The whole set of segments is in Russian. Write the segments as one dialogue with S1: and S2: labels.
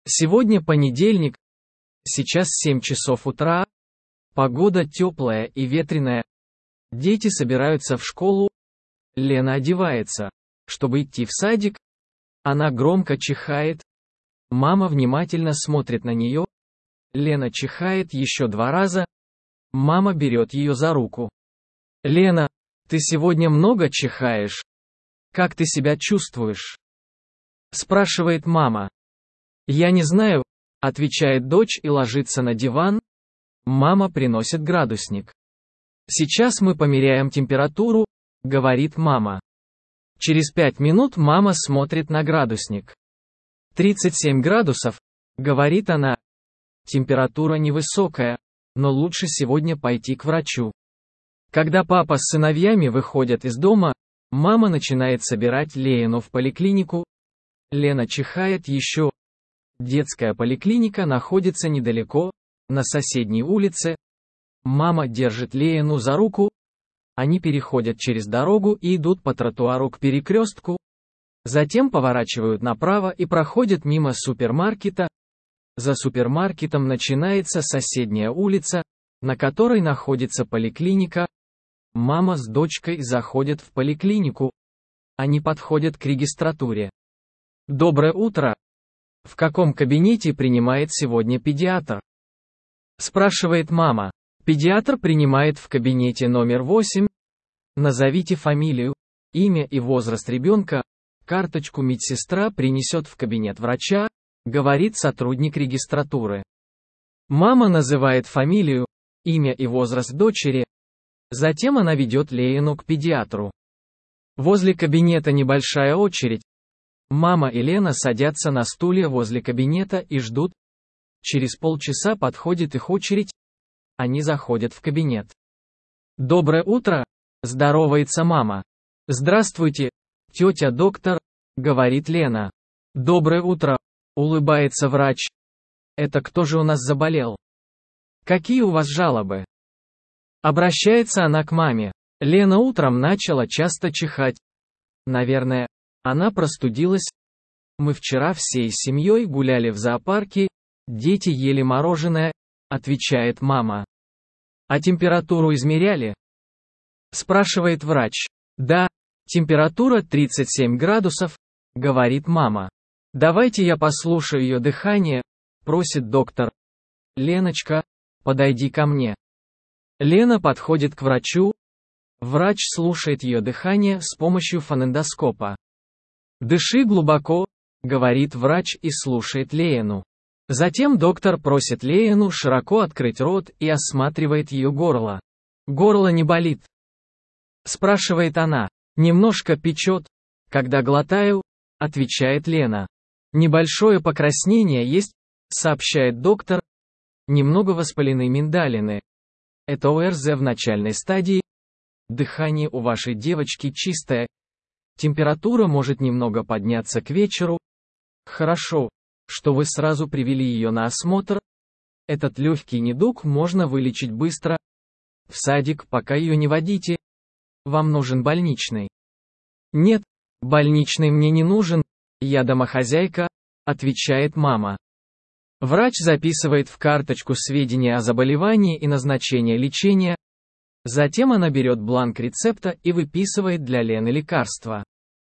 S1: Сегодня понедельник, сейчас 7 часов утра, погода теплая и ветреная. Дети собираются в школу. Лена одевается, чтобы идти в садик. Она громко чихает. Мама внимательно смотрит на нее. Лена чихает еще 2 раза. Мама берет ее за руку. «Лена, ты сегодня много чихаешь? Как ты себя чувствуешь?» спрашивает мама. «Я не знаю», отвечает дочь и ложится на диван. Мама приносит градусник. «Сейчас мы померяем температуру», говорит мама. Через 5 минут мама смотрит на градусник. 37 градусов, говорит она. Температура невысокая, но лучше сегодня пойти к врачу. Когда папа с сыновьями выходят из дома, мама начинает собирать Лену в поликлинику. Лена чихает еще. Детская поликлиника находится недалеко, на соседней улице. Мама держит Лену за руку. Они переходят через дорогу и идут по тротуару к перекрестку. Затем поворачивают направо и проходят мимо супермаркета. За супермаркетом начинается соседняя улица, на которой находится поликлиника. Мама с дочкой заходят в поликлинику. Они подходят к регистратуре. «Доброе утро! В каком кабинете принимает сегодня педиатр?» спрашивает мама. Педиатр принимает в кабинете номер 8. Назовите фамилию, имя и возраст ребенка. Карточку медсестра принесет в кабинет врача, говорит сотрудник регистратуры. Мама называет фамилию, имя и возраст дочери. Затем она ведет Лену к педиатру. Возле кабинета небольшая очередь. Мама и Лена садятся на стулья возле кабинета и ждут. Через полчаса подходит их очередь. Они заходят в кабинет. «Доброе утро!» – здоровается мама. «Здравствуйте, тетя доктор», – говорит Лена. «Доброе утро!» – улыбается врач. «Это кто же у нас заболел? Какие у вас жалобы?» Обращается она к маме. Лена утром начала часто чихать. Наверное, она простудилась. Мы вчера всей семьей гуляли в зоопарке, дети ели мороженое, отвечает мама. А температуру измеряли? Спрашивает врач. Да, температура 37 градусов, говорит мама. Давайте я послушаю ее дыхание, просит доктор. Леночка, подойди ко мне. Лена подходит к врачу. Врач слушает ее дыхание с помощью фонендоскопа. «Дыши глубоко», — говорит врач и слушает Лену. Затем доктор просит Лену широко открыть рот и осматривает ее горло. «Горло не болит?» спрашивает она. «Немножко печет, когда глотаю», — отвечает Лена. «Небольшое покраснение есть», — сообщает доктор. «Немного воспалены миндалины. Это ОРЗ в начальной стадии. Дыхание у вашей девочки чистое. Температура может немного подняться к вечеру. Хорошо, что вы сразу привели ее на осмотр. Этот легкий недуг можно вылечить быстро. В садик пока ее не водите. Вам нужен больничный?» «Нет, больничный мне не нужен, я домохозяйка», — отвечает мама. Врач записывает в карточку сведения о заболевании и назначение лечения. Затем она берет бланк рецепта и выписывает для Лены лекарства.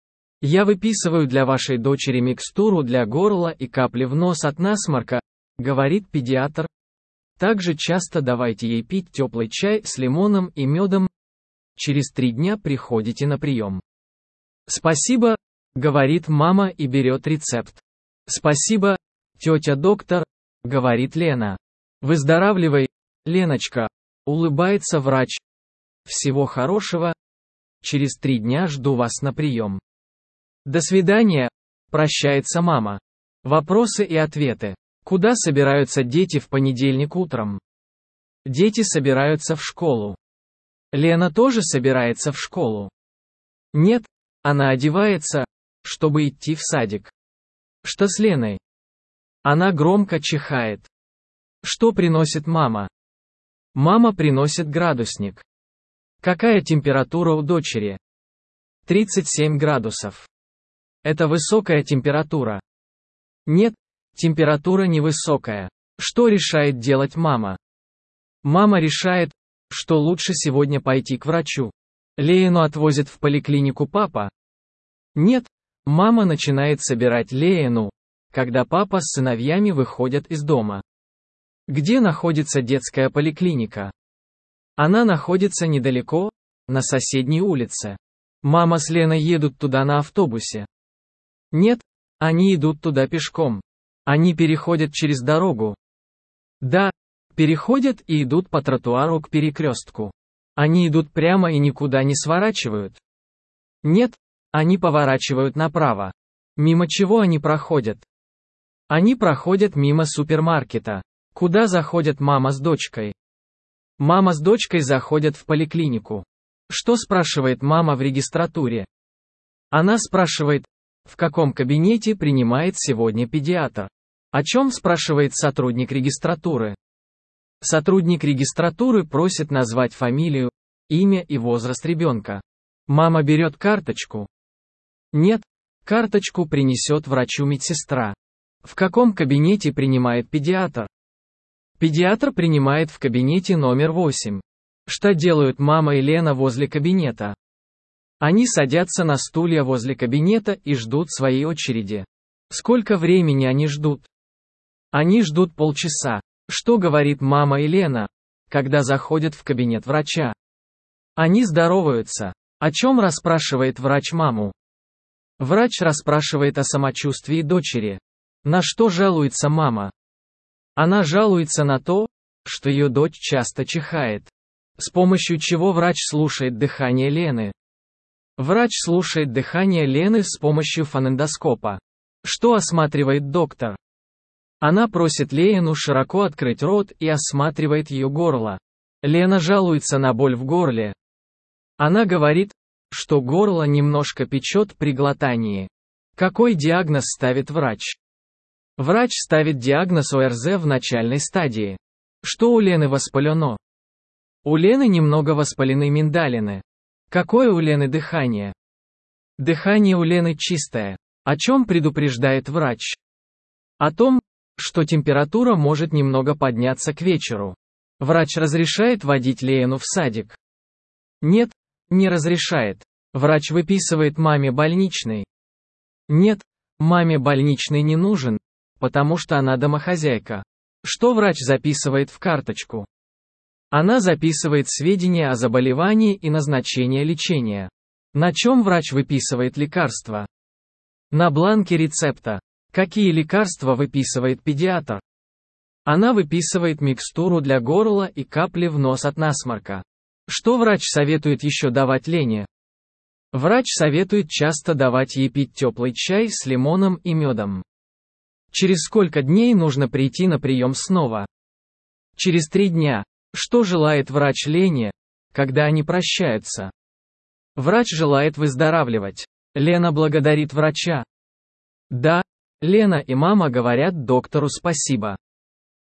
S1: «Я выписываю для вашей дочери микстуру для горла и капли в нос от насморка», — говорит педиатр. «Также часто давайте ей пить теплый чай с лимоном и медом. Через 3 дня приходите на прием». «Спасибо», — говорит мама и берет рецепт. «Спасибо, тетя доктор», — говорит Лена. «Выздоравливай, Леночка», — улыбается врач. «Всего хорошего. Через 3 дня жду вас на прием». «До свидания», — прощается мама. Вопросы и ответы. Куда собираются дети в понедельник утром? Дети собираются в школу. Лена тоже собирается в школу. Нет, она одевается, чтобы идти в садик. Что с Леной? Она громко чихает. Что приносит мама? Мама приносит градусник. Какая температура у дочери? 37 градусов. Это высокая температура. Нет, Температура невысокая. Что решает делать мама? Мама решает, что лучше сегодня пойти к врачу. Леяну отвозит в поликлинику папа? Нет, мама начинает собирать Леяну, когда папа с сыновьями выходят из дома. Где находится детская поликлиника? Она находится недалеко, на соседней улице. Мама с Леной едут туда на автобусе. Нет, они идут туда пешком. Они переходят через дорогу. Да, переходят и идут по тротуару к перекрестку. Они идут прямо и никуда не сворачивают. Нет, они поворачивают направо. Мимо чего они проходят? Они проходят мимо супермаркета. Куда заходят мама с дочкой? Мама с дочкой заходят в поликлинику. Что спрашивает мама в регистратуре? Она спрашивает, в каком кабинете принимает сегодня педиатр. О чем спрашивает сотрудник регистратуры? Сотрудник регистратуры просит назвать фамилию, имя и возраст ребенка. Мама берет карточку. Нет, карточку принесет врачу медсестра. В каком кабинете принимает педиатр? Педиатр принимает в кабинете номер 8. Что делают мама и Лена возле кабинета? Они садятся на стулья возле кабинета и ждут своей очереди. Сколько времени они ждут? Они ждут полчаса. Что говорит мама и Лена, когда заходят в кабинет врача? Они здороваются. О чем расспрашивает врач маму? Врач расспрашивает о самочувствии дочери. На что жалуется мама? Она жалуется на то, что ее дочь часто чихает. С помощью чего врач слушает дыхание Лены? Врач слушает дыхание Лены с помощью фонендоскопа. Что осматривает доктор? Она просит Лену широко открыть рот и осматривает ее горло. Лена жалуется на боль в горле. Она говорит, что горло немножко печет при глотании. Какой диагноз ставит врач? Врач ставит диагноз ОРЗ в начальной стадии. Что у Лены воспалено? У Лены немного воспалены миндалины. Какое у Лены дыхание? Дыхание у Лены чистое. О чем предупреждает врач? О том, что температура может немного подняться к вечеру. Врач разрешает водить Лену в садик? Нет, не разрешает. Врач выписывает маме больничный? Нет, маме больничный не нужен, потому что она домохозяйка. Что врач записывает в карточку? Она записывает сведения о заболевании и назначение лечения. На чем врач выписывает лекарства? На бланке рецепта. Какие лекарства выписывает педиатр? Она выписывает микстуру для горла и капли в нос от насморка. Что врач советует еще давать Лене? Врач советует часто давать ей пить теплый чай с лимоном и медом. Через сколько дней нужно прийти на прием снова? Через 3 дня. Что желает врач Лене, когда они прощаются? Врач желает выздоравливать. Лена благодарит врача. Да, Лена и мама говорят доктору спасибо.